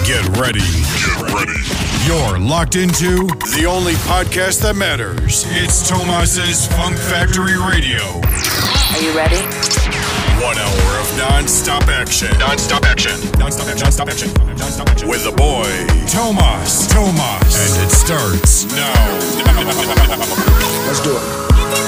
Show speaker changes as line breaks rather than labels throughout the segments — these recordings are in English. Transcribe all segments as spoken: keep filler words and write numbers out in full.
Get ready. Get ready. You're locked into the only podcast that matters. It's Tomas's Funk Factory Radio.
Are you ready?
One hour of non-stop action. Non-stop action. Non-stop action. Non-stop action. Non-stop action. With the boy, Tomas. Tomas. And it starts now.
Let's do it.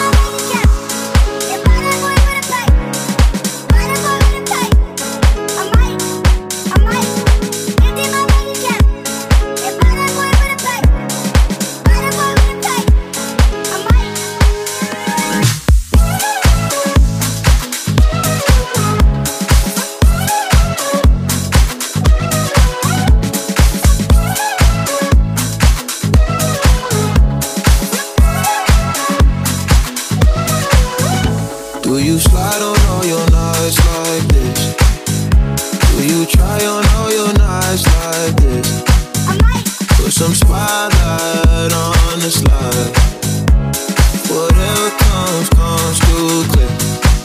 Do you slide on all your nights like this? Do you try on all your nights like this? Put some spotlight on the slide. Whatever comes, comes too clear.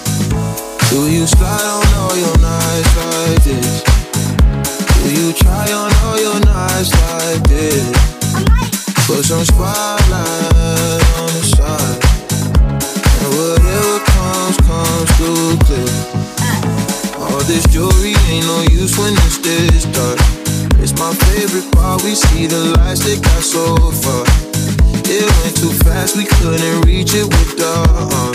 Do you slide on all your nights like this? Do you try on all your nights like this? Put some spotlight on the side. And whatever comes, comes too clear. All this jewelry ain't no use when it's this dark. It's my favorite part, we see the lights that got so far. It went too fast, we couldn't reach it with the arm.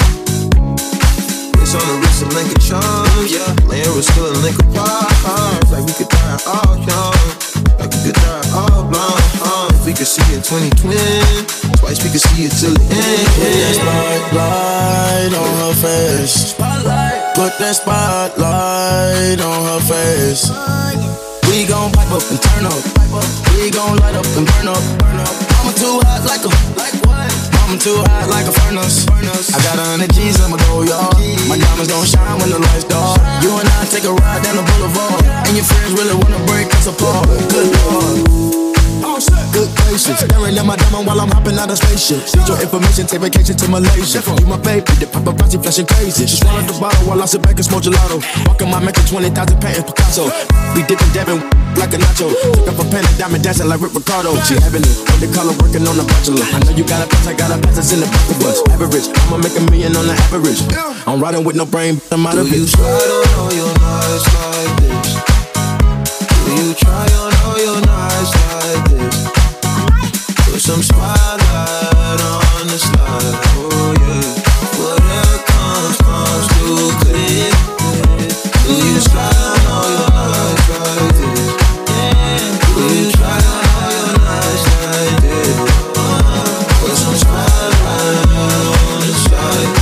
It's on the wrist of Lincoln charms, yeah. Layer was still a link apart. Like we could die all young, like we could die all blind, huh? If we could see it twenty twenty, twice we could see it till the end.
Put that spotlight on her face. Put that spotlight on her face. We gon' pipe up and turn up. We gon' light up and burn up. Mama too hot like a, like what? Mama too hot like a furnace. I got a hundred G's, I'ma go, y'all. My diamonds gon' shine when the lights dark. You and I take a ride down the boulevard, and your friends really wanna break us apart. Good Lord. Good gracious, staring at my diamond while I'm hopping out of spaceship. Need your information, take vacation to Malaysia. You my baby, the paparazzi flashing crazy. She swallowed the bottle while I sit back and smoke gelato. Walking my mansion, twenty thousand paintings Picasso. We dipping, dabbing like a nacho. Took up a pen and diamond dancing like Rick Ricardo. She having it, what they call her working on the bachelor. I know you got a pass, I got a pass, it's in the back of us. Average, I'ma make a million on the average. I'm riding with no brain, I'm out of it.
Do you slide on all your nights like this? Do you try on all your nights like this? Put some spotlight on the slide, oh yeah. Whatever comes, comes too clear. Do you slide on all your nights like this? Do you try on all your nights like this? Put some spotlight on the slide.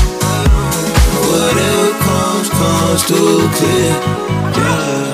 Whatever comes, comes too clear, yeah.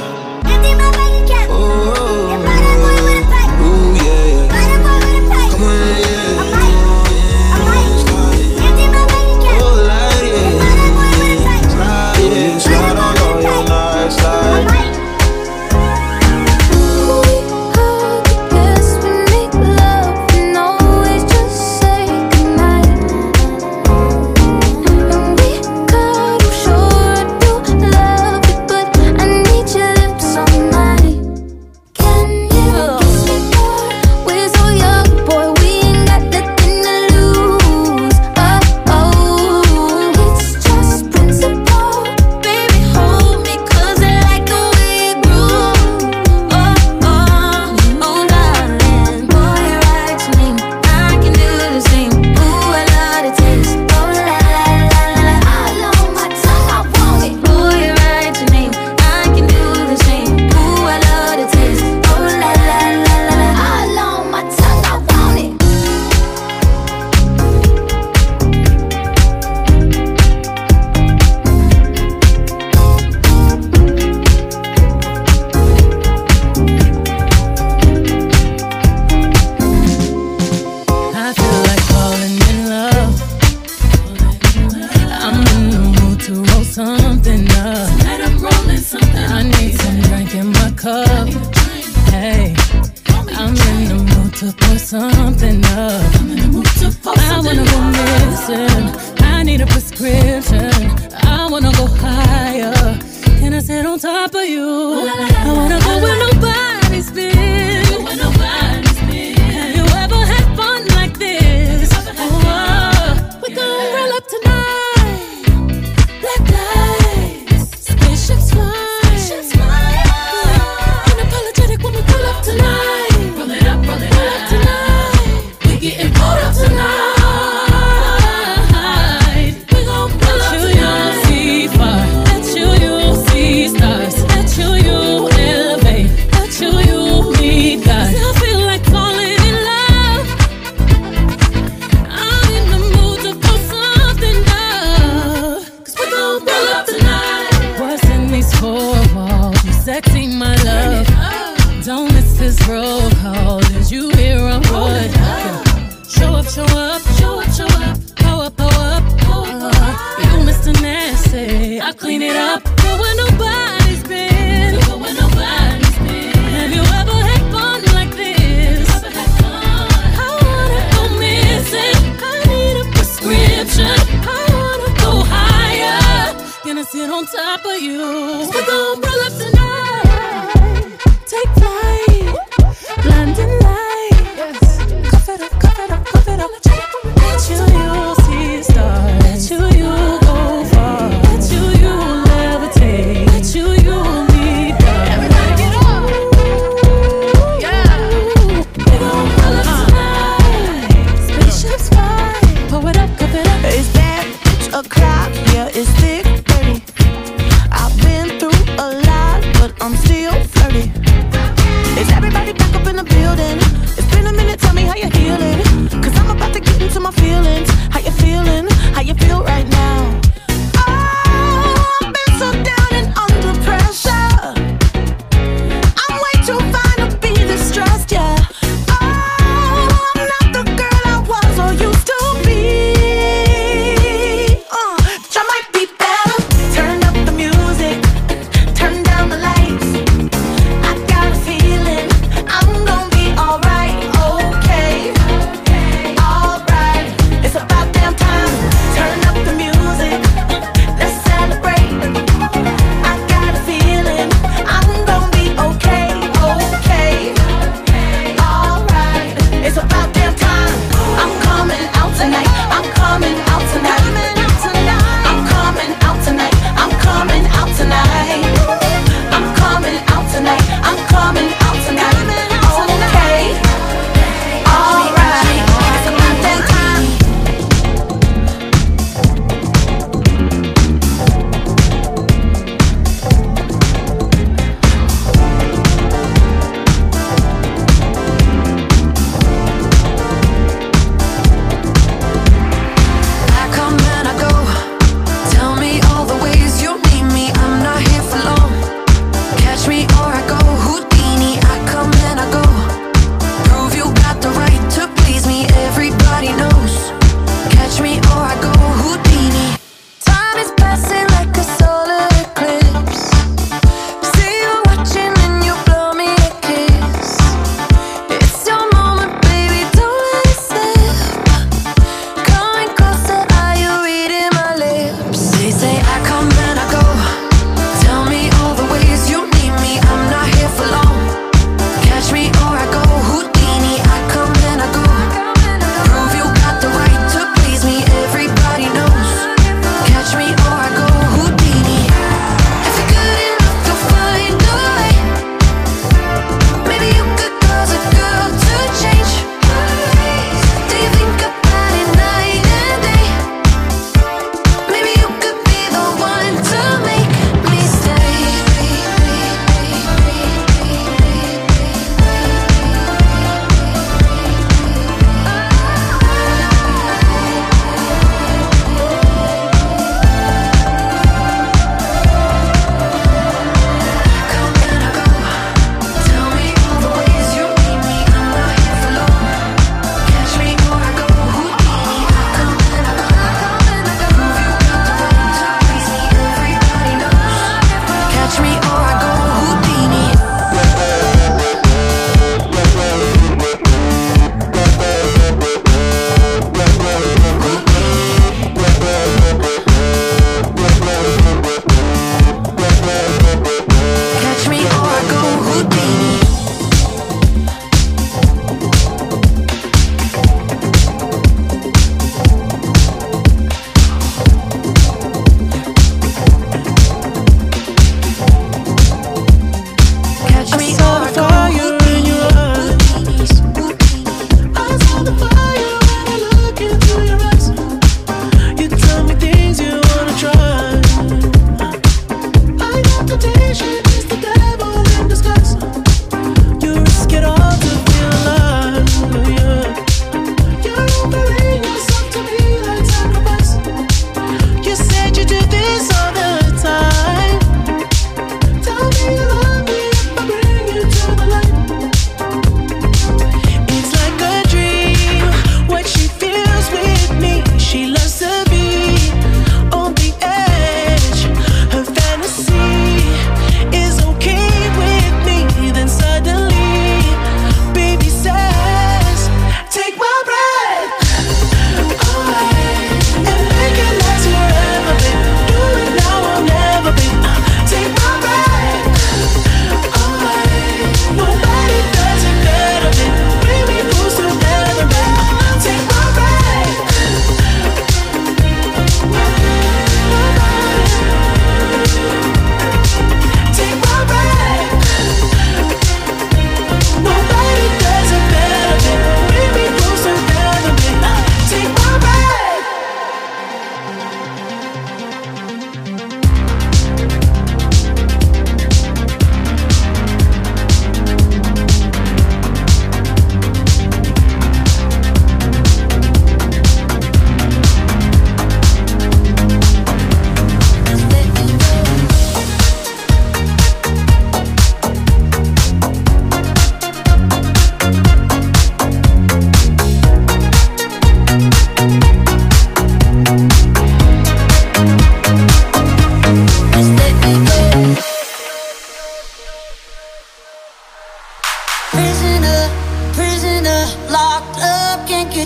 to pour something up. I wanna go missing. I need a prescription. I wanna go higher. Can I sit on top of you? I wanna go where nobody nobody's been. Go where nobody's been. Have you ever had fun like this? Oh, we gon' roll up tonight. Black lights, spaceships fly. Spaceships fly. Yeah. Unapologetic when we pull up tonight. Roll it up, roll it pull up tonight. We getting pulled up tonight. We gon' pull up tonight. Sexy, my love. Don't miss this roll call. Did you hear a word? Show up, show up, show up, show up. Pow up, pow up, pow up. You Mister Nasty, I clean it up. Go where nobody's been. Go where nobody's been. Have you ever had fun like this? I wanna go missing. I need a prescription. I wanna go higher. Gonna sit on top of you. We gon' roll up tonight. Take flight, blinding lights. Cuff it up, cuff it up, cuff it up. Bet you you'll see stars. Bet you you'll go far. Bet you you'll never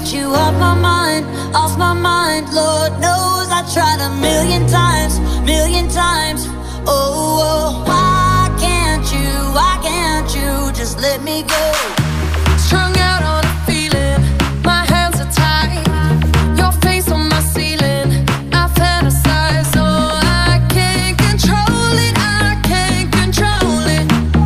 get you off my mind, off my mind. Lord knows I tried a million times, million times. Oh, oh, why can't you, why can't you just let me go?
Strung out on a feeling, my hands are tied. Your face on my ceiling, I fantasize. Oh, I can't control it, I can't control it.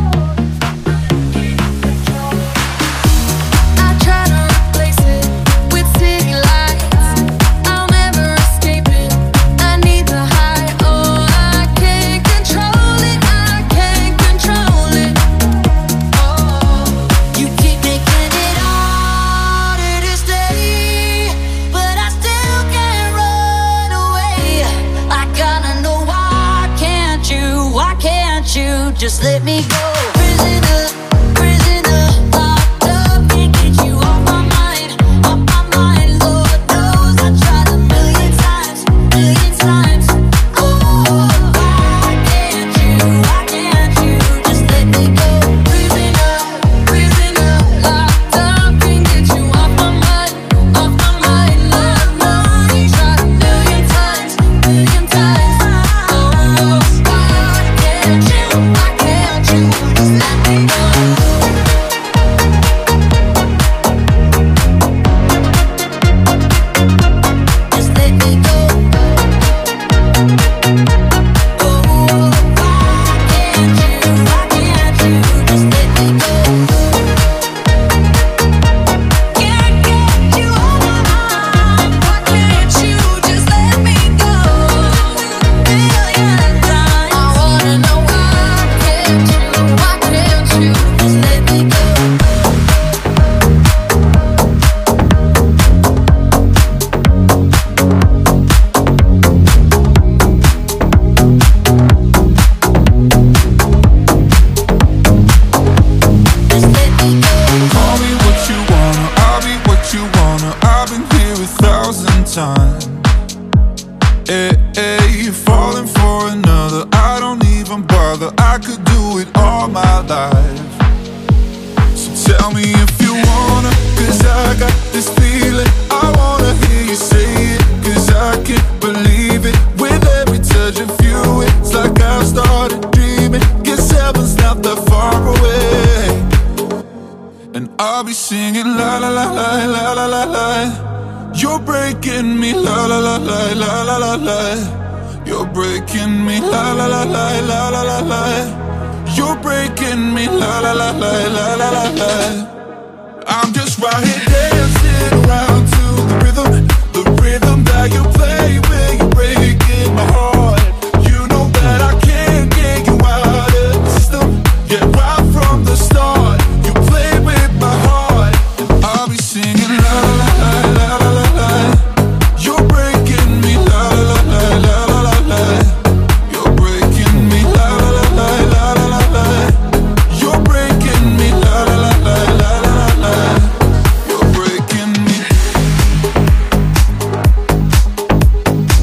I try to replace it with city lights. I'll never escape it, I need the high. Oh, I can't control it, I can't control it. Oh,
You keep making it harder to stay, but I still can't run away. I gotta know why can't you, why can't you just let me go? Prisoner, prisoner, locked up, can't get you off my mind, off my mind. Lord knows I tried a million times, million times. Oh, why can't you, why can't you just let me go?
prisoner, prisoner, locked up, can't get you off my mind, off my mind, love mine. Tried a million times, million times. Oh, why can't you, why can't you just let me go?
Just let me go. Oh, why can't you, why can't you just let me go? Can't get you off my mind.
Why can't you just let me go?
Million times.
I wanna know why can't you, why can't you
Just let me go. Just let me go.
Call me what you wanna, I'll be what you wanna. I've been here a thousand times. Hey, hey, you're falling for another, I don't even bother. I could do it all my life. So tell me if you wanna, cause I got this feeling. I wanna hear you say it, cause I can't believe it. With every touch of you, it's like I've started dreaming. Guess heaven's not that far away. And I'll be singing la la la la la la la la. You're breaking me la la la la la la la la. You're breaking me la la la la la la la la. You're breaking me la la la la la la la la. I'm just right here dancing around to the rhythm, the rhythm that you play when you're breaking my heart. You know that I can't get you out of the system. Yeah, right from the start, you play with my heart. And I'll be singing la la la la la la la. You're breaking me la la la la la la la. You're breaking me la la la la la la la. You're breaking me la la la la la la la. You're breaking me.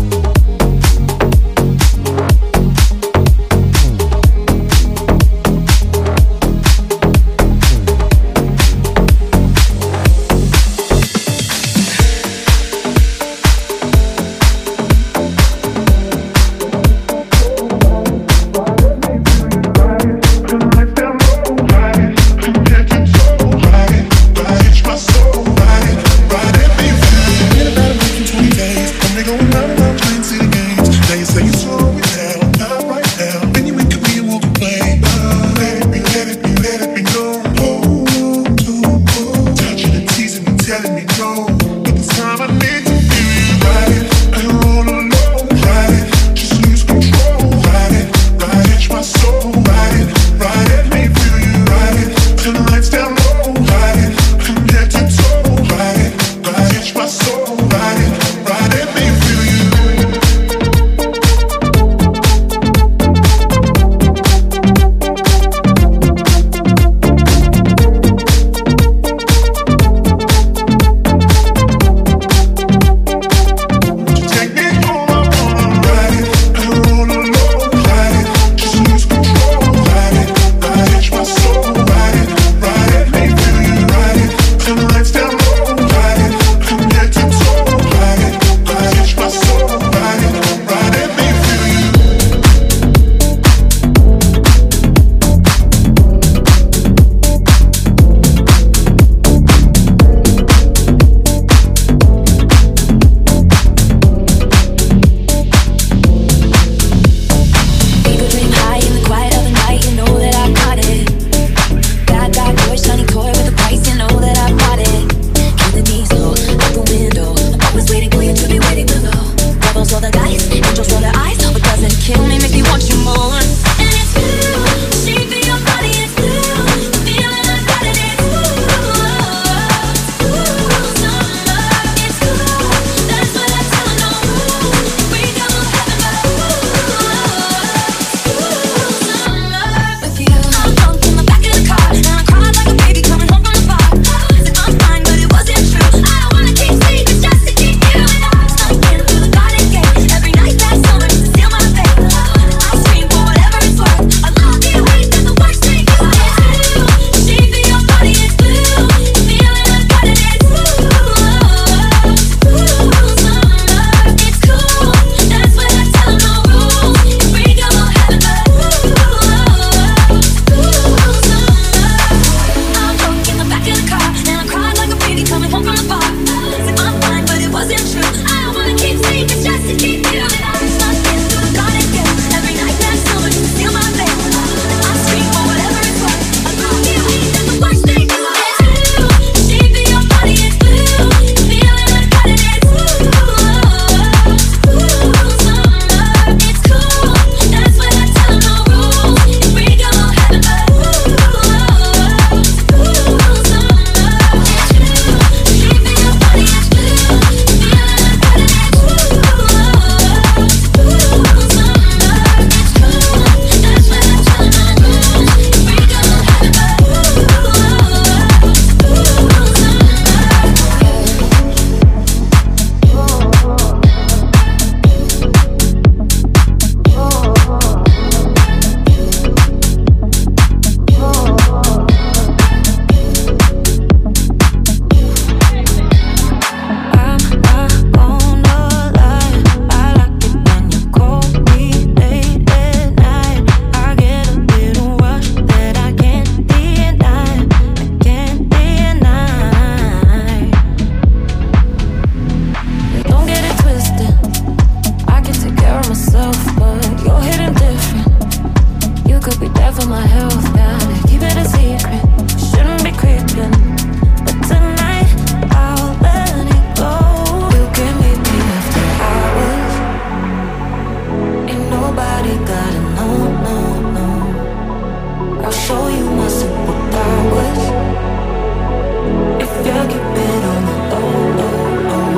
could be bad for my health. Gotta keep it a secret, shouldn't be creeping. But tonight I'll let it go. You can meet me after hours. Ain't nobody gotta know, no, no. I'll show you my superpowers. If you keep it on the low, low, low.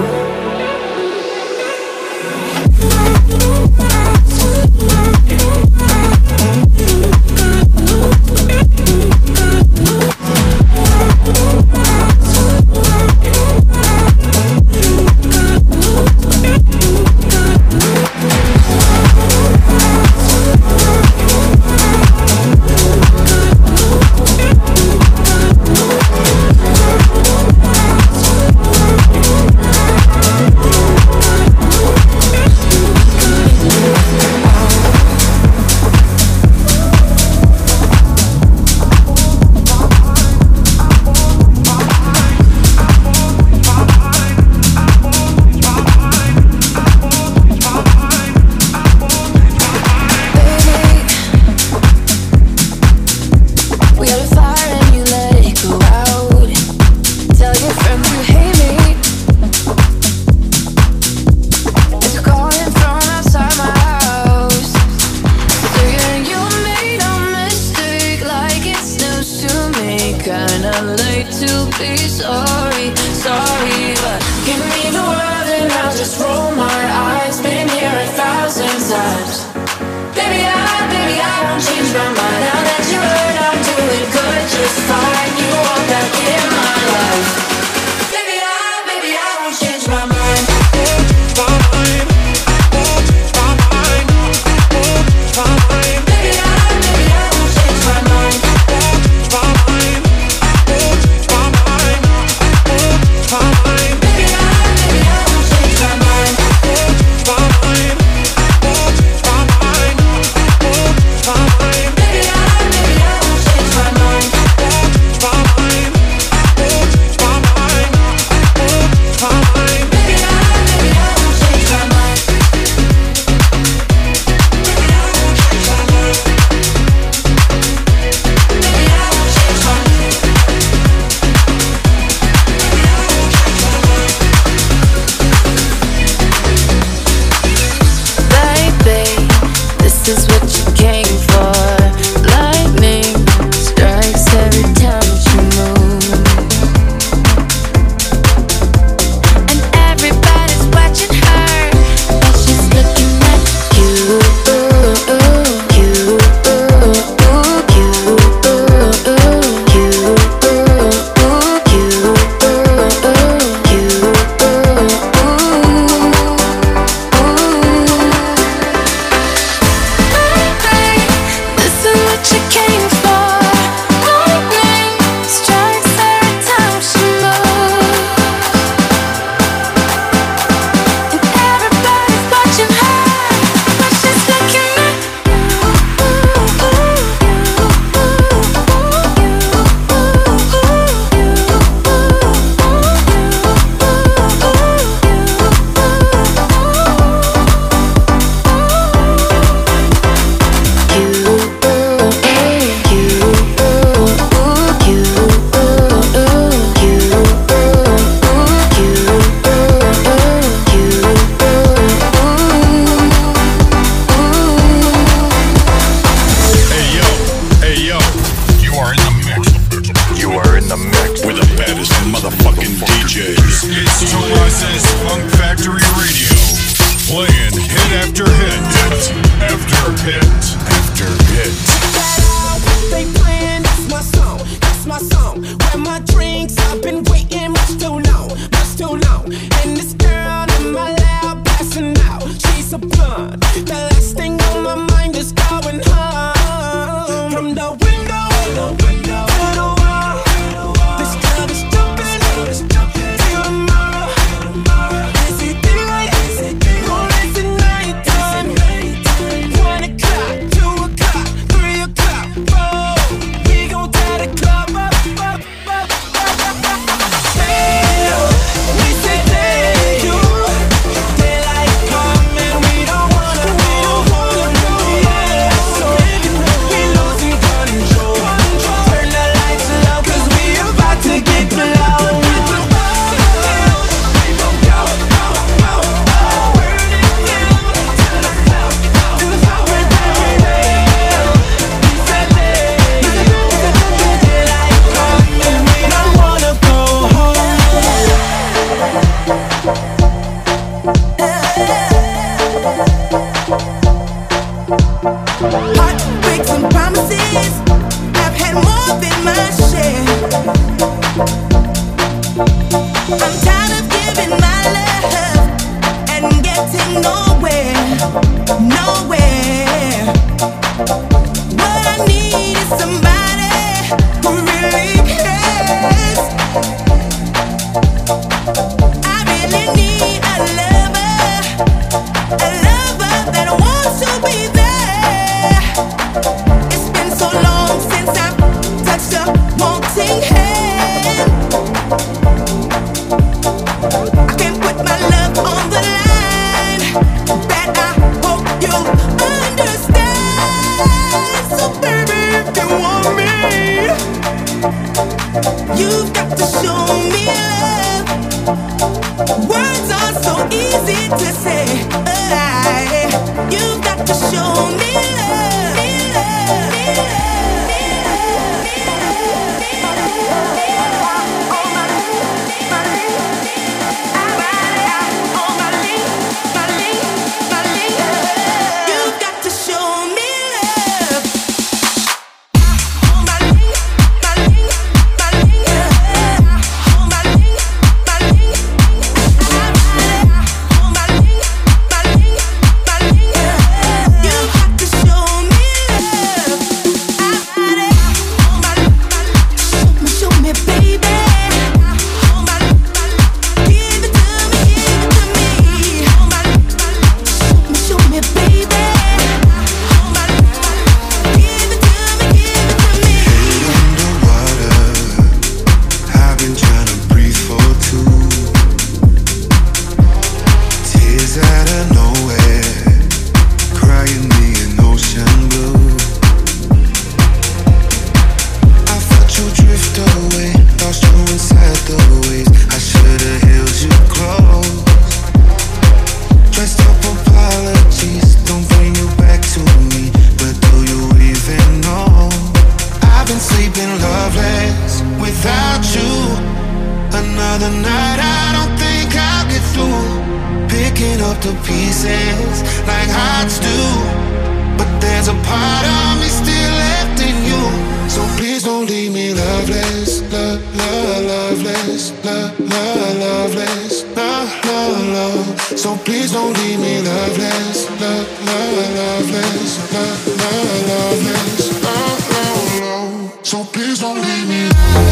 sleeping loveless without you. Another night I don't think I'll get through, picking up the pieces like hearts do. But there's a part of me still left in you. So please don't leave me loveless, love, love, loveless, love, love, loveless, love, love, love. So please don't leave me loveless, love, love, loveless, love, love, loveless, love, love, love. So please don't leave me,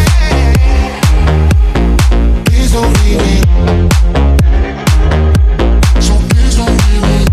please don't leave me. So please don't leave me,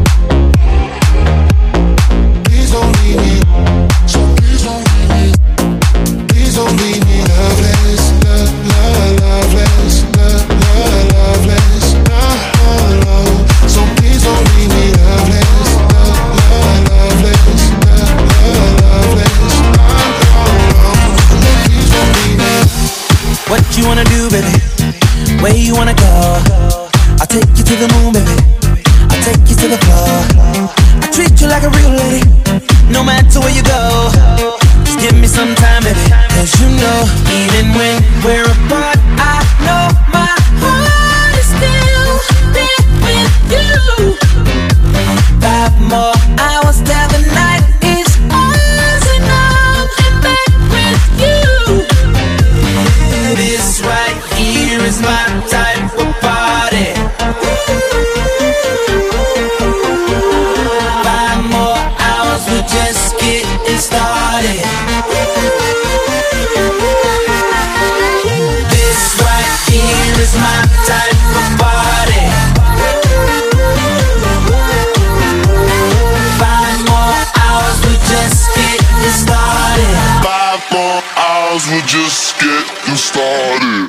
please don't leave me. So please don't leave me, please don't leave me loveless, love, love, loveless, love, love, loveless, love, love, love. So please don't leave me loveless, love, love, loveless, love, love, loveless, love, love, love. Please don't leave me.
What you wanna do, baby? Where you wanna go? I'll take you to the moon, baby. I'll take you to the floor. I treat you like a real lady, no matter where you go. Just give me some time, baby. Cause you know, even when we're apart, I know my heart is still there with you. Five more hours till the night is ours, and I'm in bed with you. This right here is my type of party. Five more hours, we're just getting started. This right here is my type of party. Five more hours, we're just getting started.
Five more hours, we're just getting started.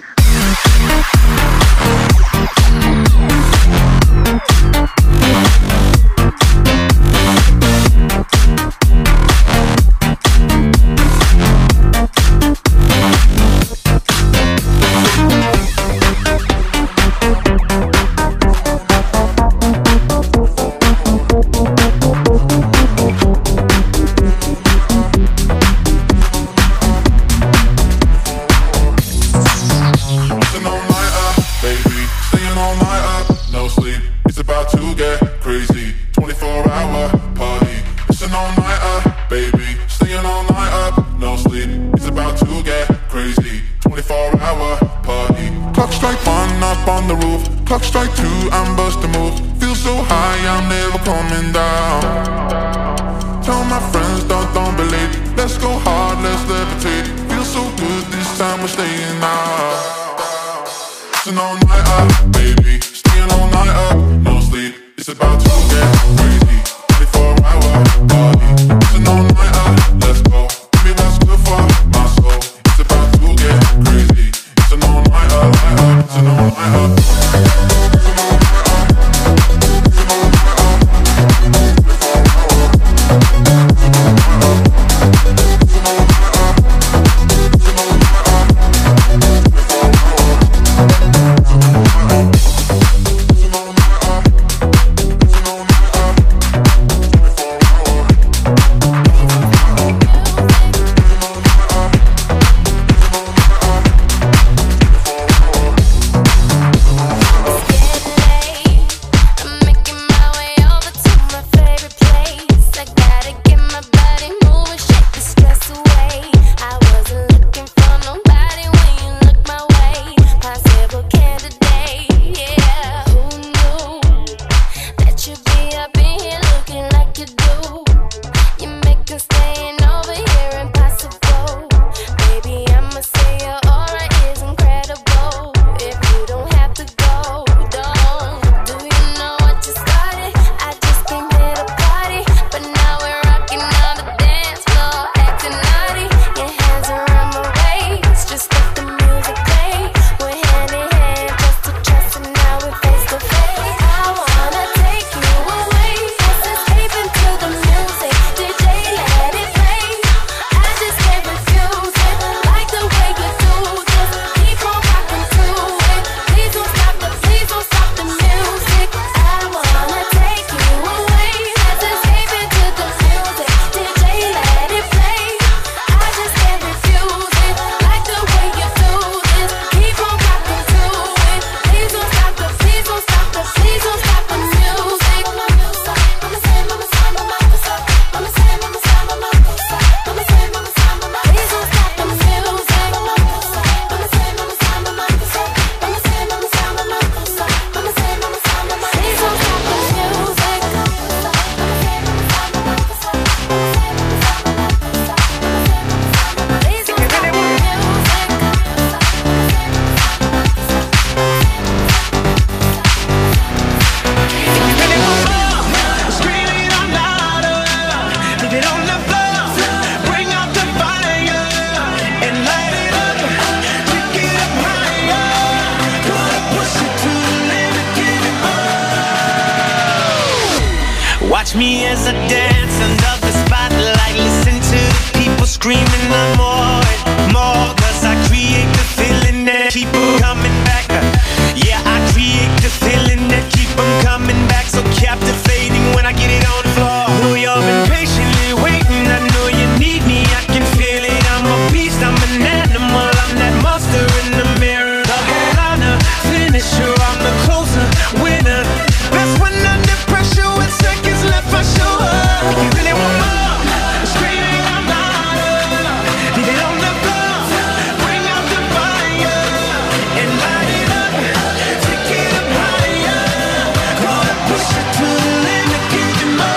Watch me as I dance under the spotlight. Listen to the people screaming I'm more and more. Cause I create the feeling that keep them coming back. Yeah, I create the feeling that keep them coming back. So captivating when I get it on the floor. Know y'all been patiently waiting. I know you need me, I can feel it. I'm a beast, I'm an animal. I'm that monster in the mirror. The headliner, finisher, I'm the closer, winner. Best when under pressure with seconds left, I show up. If you really want more, screaming I'm louder. Leave it on the floor, bring out the fire and light it up, take it up higher. Gonna push it to the limit, give you more.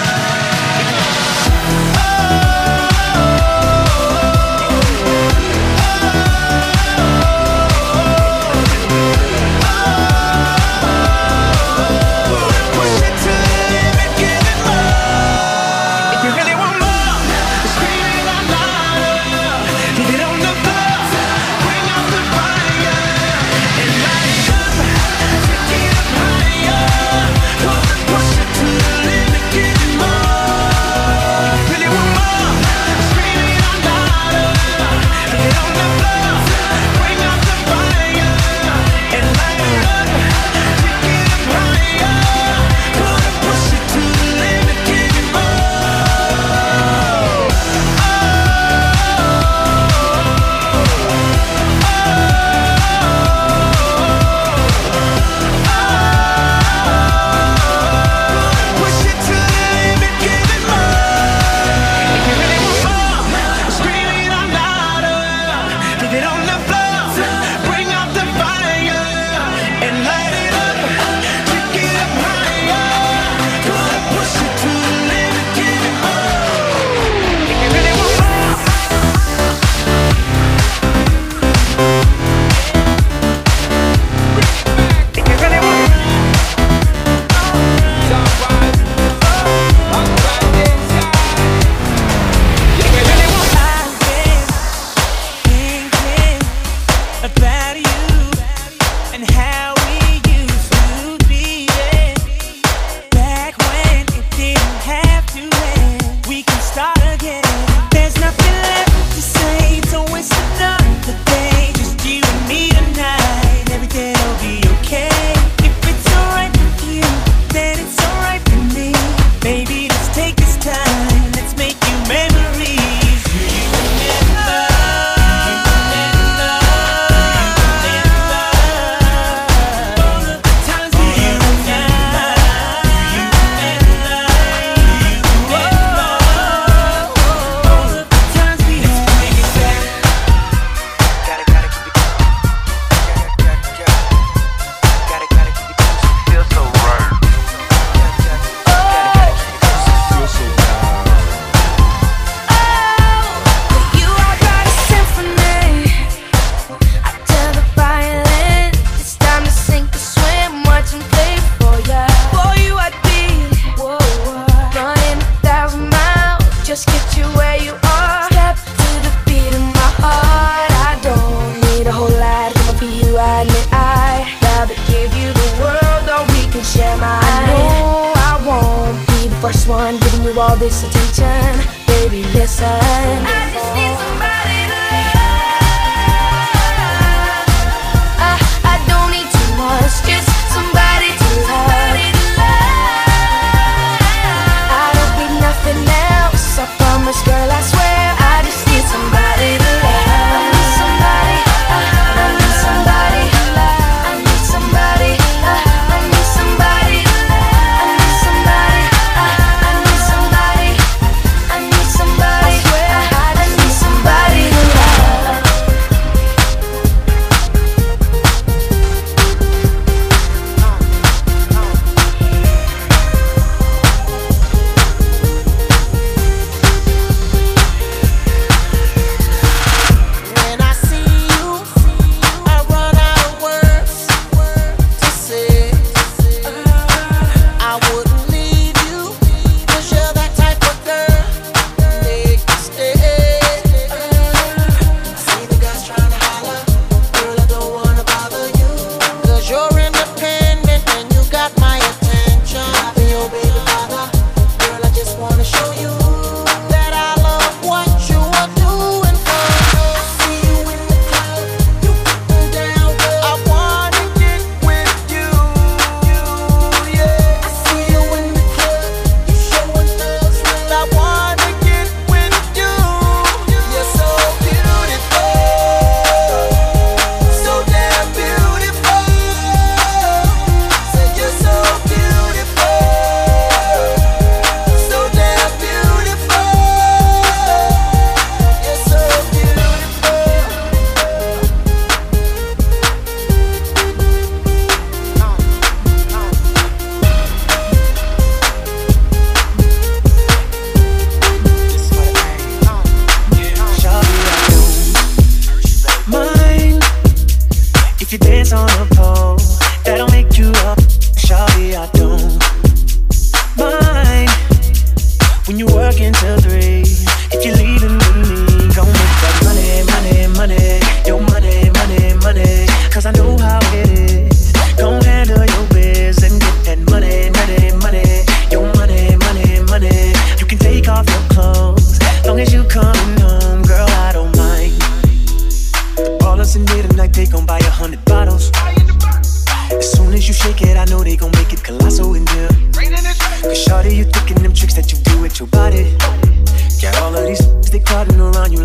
Push it to the limit, give it more. If you really want more, screaming out louder. Leave it on the floor, bring out the fire and light it up, take it up higher. Gonna push it to the limit, give it more. If you really want more, screaming out louder. Leave it on the floor, bring out the fire and light it up, take it up higher. Gonna push it to the limit, give it more. Push it to the limit, give it more. If you really want more, screaming out louder. Leave it on the floor, bring out the fire and light it up, take it up higher. Gonna push it to the limit, give it more. If you really want more. If you really want more.
About you and how we used to be there. Back when it didn't have to end. We can start again. There's nothing left to say. It's always another day. Just you and me tonight. Everything will be okay. If it's alright with you, then it's alright with me. Baby, let's take this time. Let's make new memories. Do you remember?
You are got a symphony. I tell the violin it's time to sink or swim. Watch and play for ya. For you I'd be running a thousand miles. Just get you where you are. Step to the beat of my heart. I don't need a whole lot. Come for you, I admit I rather give you the world, or we can share mine. I know I won't be the first one giving you all this attention. Baby, listen. I just need somebody to love. I, I don't need too much, just somebody to love. I don't need nothing else, I promise, girl, I swear. I just need somebody to love. I need somebody, I, I need somebody to love. I need somebody, I, I need somebody to love. I need somebody, I, I need somebody, I need somebody, I swear, I, I need somebody.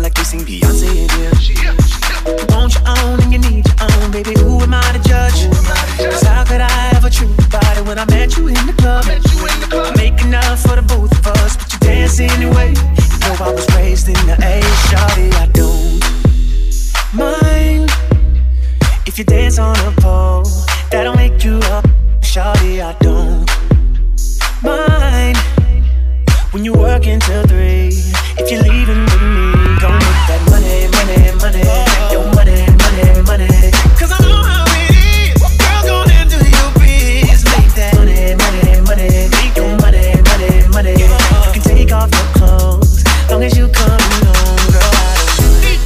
like they sing Beyonce in here. You want your own and you need your own, baby. Who am I to judge? Cause how could I ever treat you about it when I met you in the club? I make enough for the both of us, but you dance anyway. You know I was raised in the A, shawty. I don't mind if you dance on a pole, that'll make you up, shawty. I don't mind when you work until three. If you're leaving with me, gon' make that money, money, money, your money, money, money. Cause I know how it is. Girl, gon' handle your biz. Make that money, money, money, your money, money, money. You can take off your clothes, long as you come home, girl. I don't mind.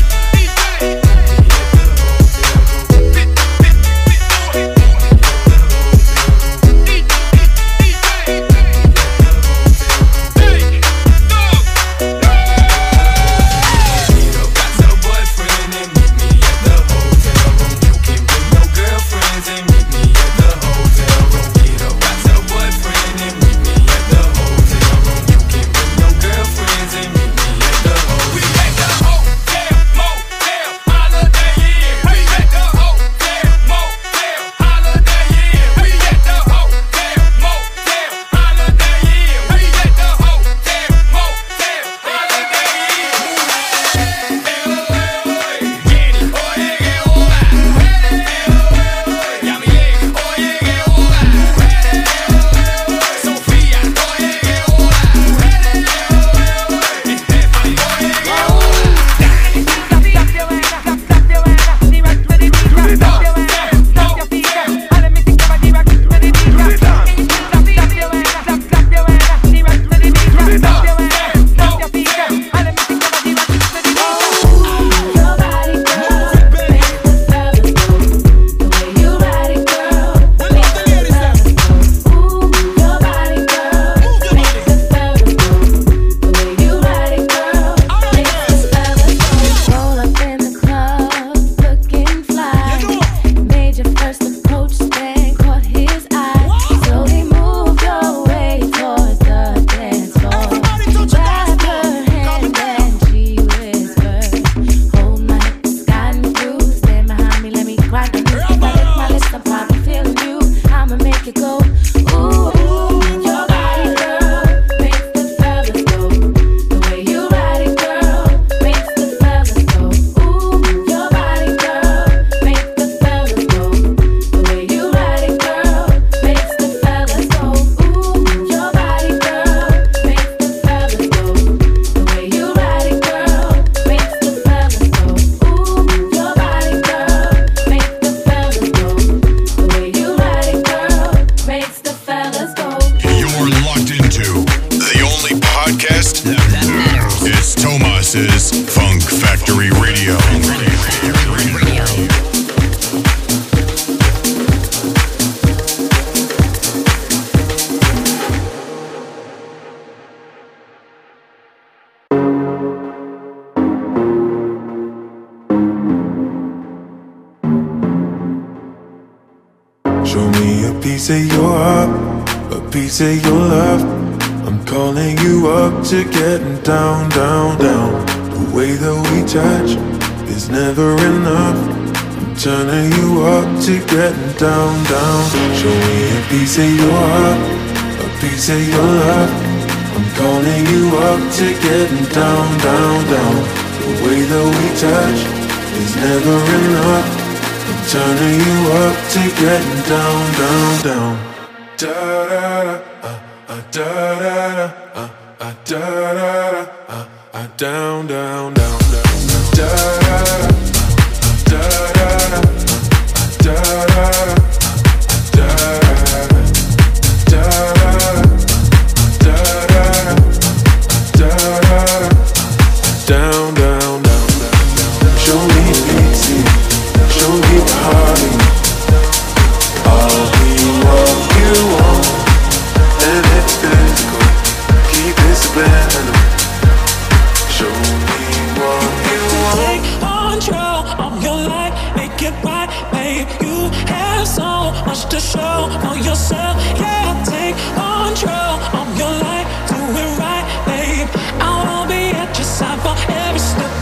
Show me a piece of your heart, a piece of your love. I'm calling you up to getting down, down, down. The way that we touch is never enough. I'm turning you up to getting down, down. Show me a piece of your heart, a piece of your love. I'm calling you up to getting down, down, down. The way that we touch is never enough. I'm turning you up to getting down, down, down. Da da da, uh, uh, da da da, uh, uh, da da da, uh, uh, down, down, down, down, da da da, da da da, da da da, da da da, da da da, down, down, down, down. Show me easy. Show me party. I'll be what you want, and it's physical. Keep it subliminal. Show me what you want.
Take control of your life, make it right, babe. You have so much to show for yourself. Yeah, take control of your life, do it right, babe. I will be at your side for every step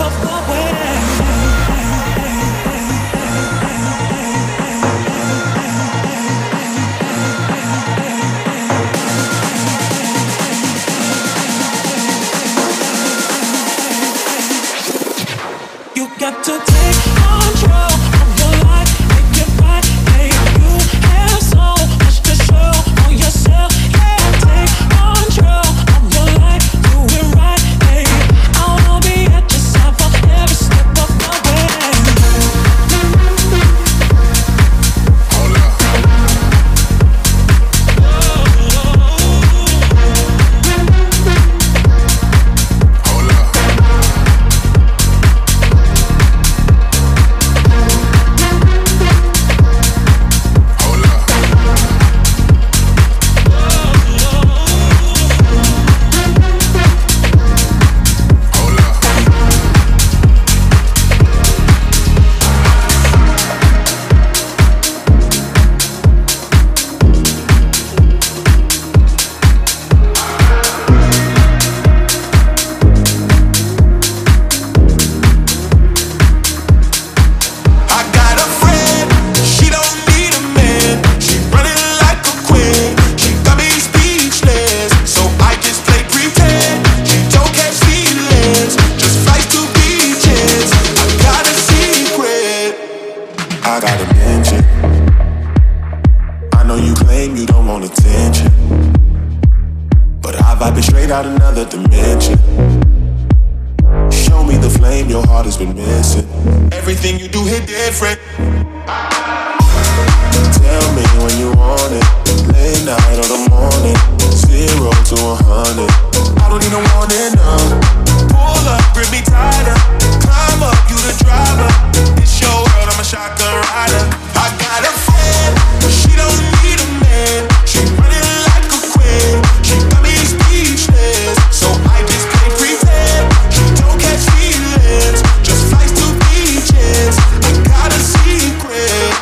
You got to take control of your life, make it right. Hey, you have so much to show on yourself. Yeah, take control of your life, do it right. Hey, I wanna be at your side for every step of the way.
Hold up. Hold up.
Out another dimension. Show me the flame your heart has been missing. Everything you do hit different. Tell me when you want it. Late night or the morning. Zero to a hundred. I don't even want it now. Pull up, grip me tighter. Climb up, you the driver. It's your world, I'm a shotgun rider. I got a friend, she don't need a man. She running like a queen. She got me speechless, so I just can't pretend. She don't catch feelings, just flies to beaches. I got a secret.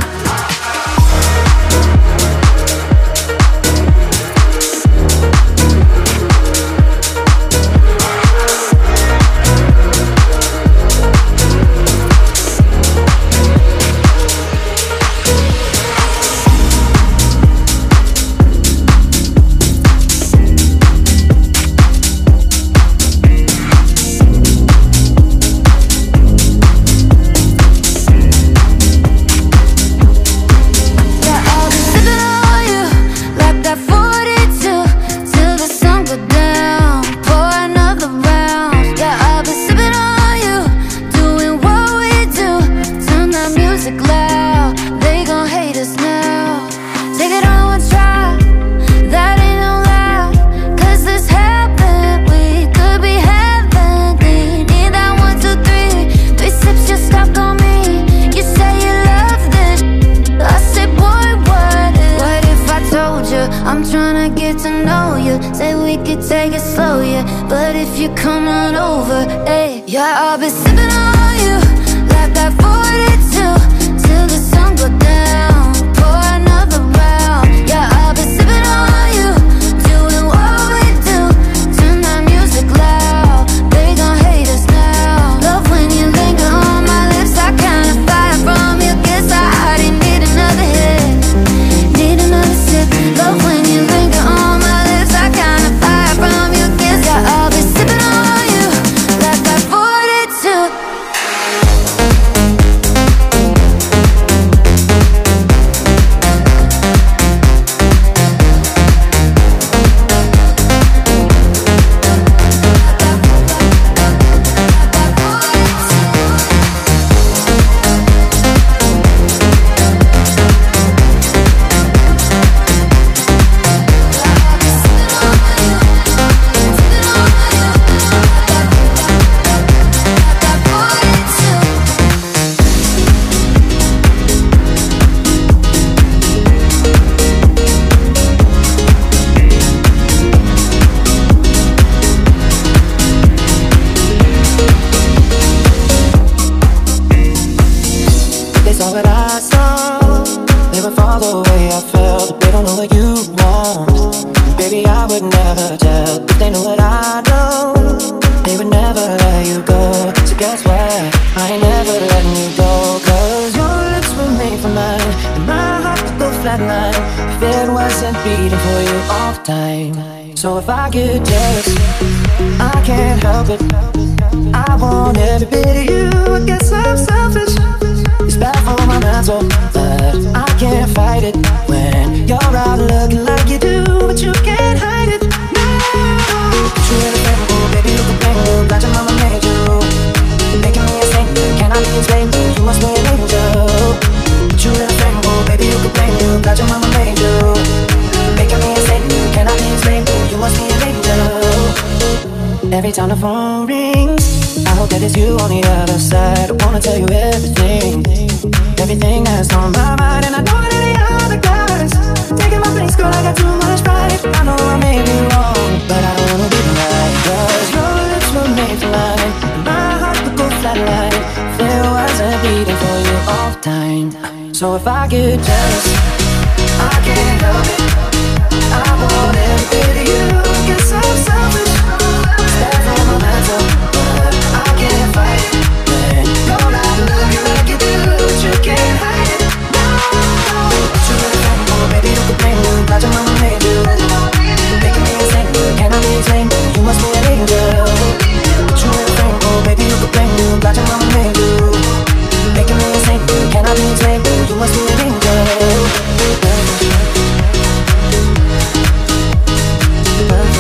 Take it slow, yeah. But if you come on over, hey, yeah, I'll be sipping on you like that forty-two till the sun go down. Pour another round, yeah, I'll be sipping on you, doing what we do. Turn that music loud, they gon' hate us now. Love when you linger on my lips, I kinda fire from you. Guess I already need another hit, need another sip. Love when you linger on my lips, I kinda fire from you. Guess I'll be sipping on you like that forty-two.
So if I get jealous, I can't help it. I want every bit of you. Cannot be explained, you must be an angel. But you little thing, oh baby, you could blame you. Glad your mama made you. Making me a saint, cannot be explained, you must be an angel. Every time the phone rings, I hope that it's you on the other side. I wanna tell you everything, everything that's on my mind. And I know that any other guys taking my place, girl, I got too much pride. I know I may be wrong, but I don't wanna be right. Cause your lips were made for lying, and my heart could go flatline if it wasn't beating for you all the time. So if I get jealous, I can't help it. I want everything to you. Get so selfish, step from my mantle, but I can't fight it. Man, don't I love you like you do, but you can't hide it. No, no. But you really think, oh baby, you could blame you. Glad your mama made you. Making me a saint, cannot be explained, you must be an angel. But you really think, oh baby, you could blame you. Glad your mama made you. Making me a saint, cannot be explained, you must be an angel.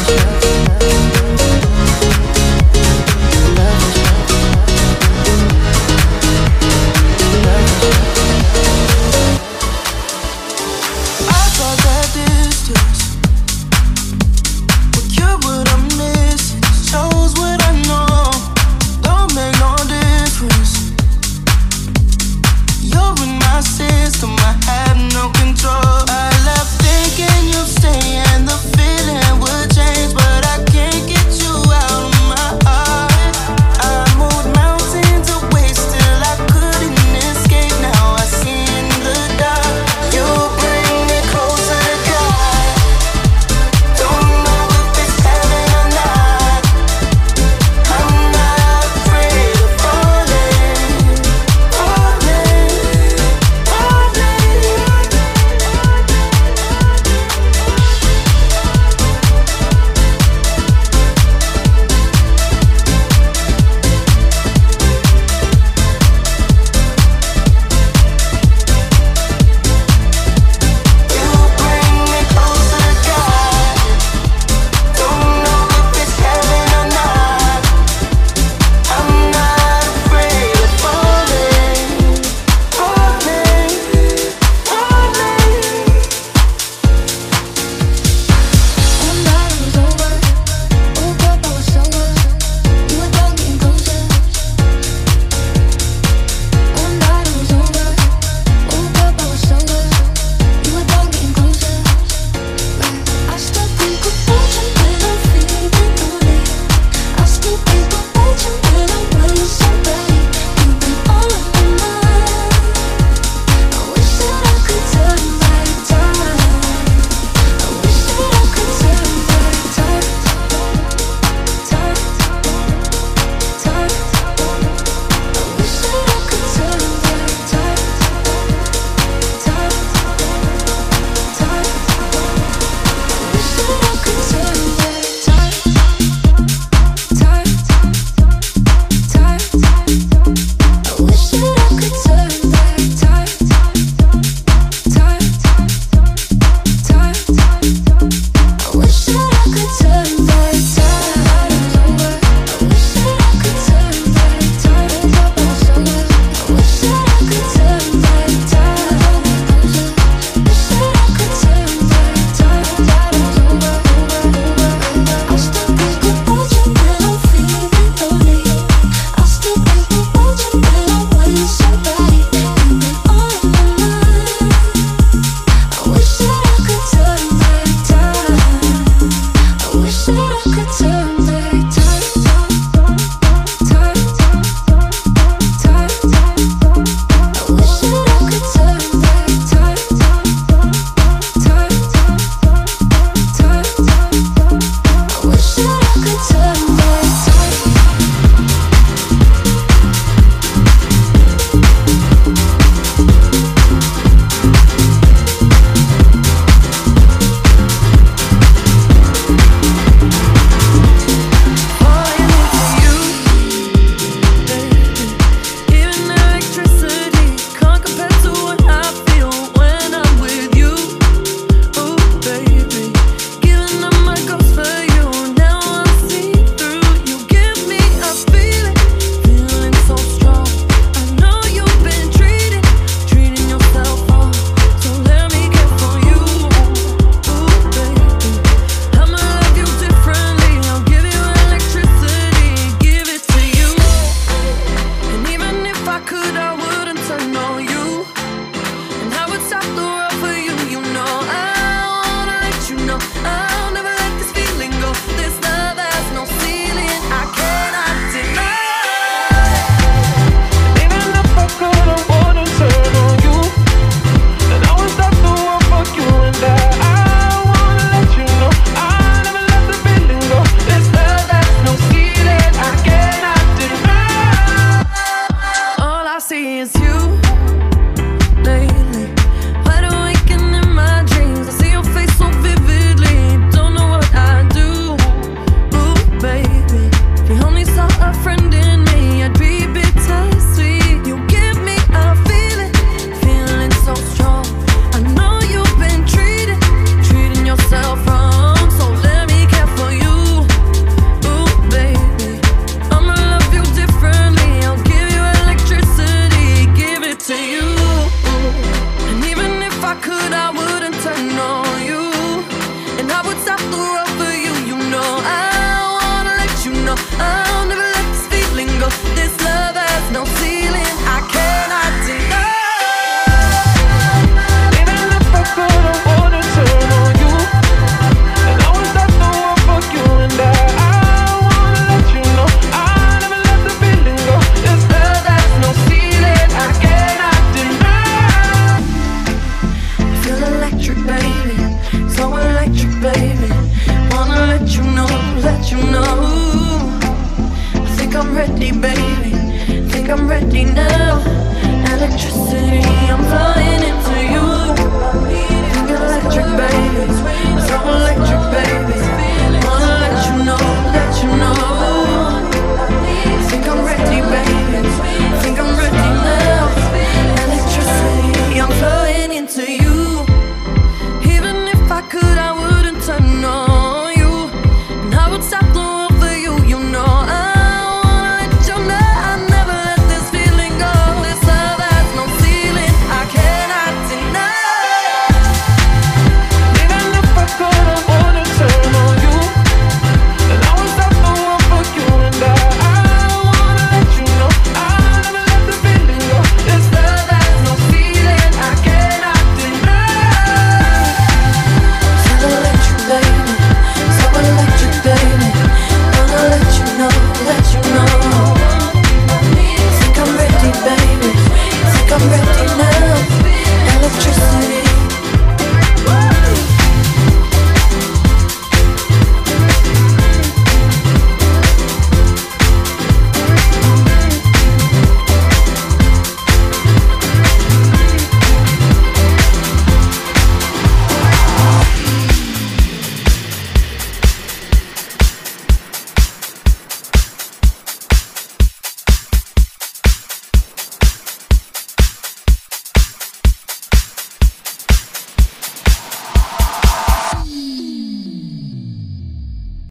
ready now. Electricity, I'm flying into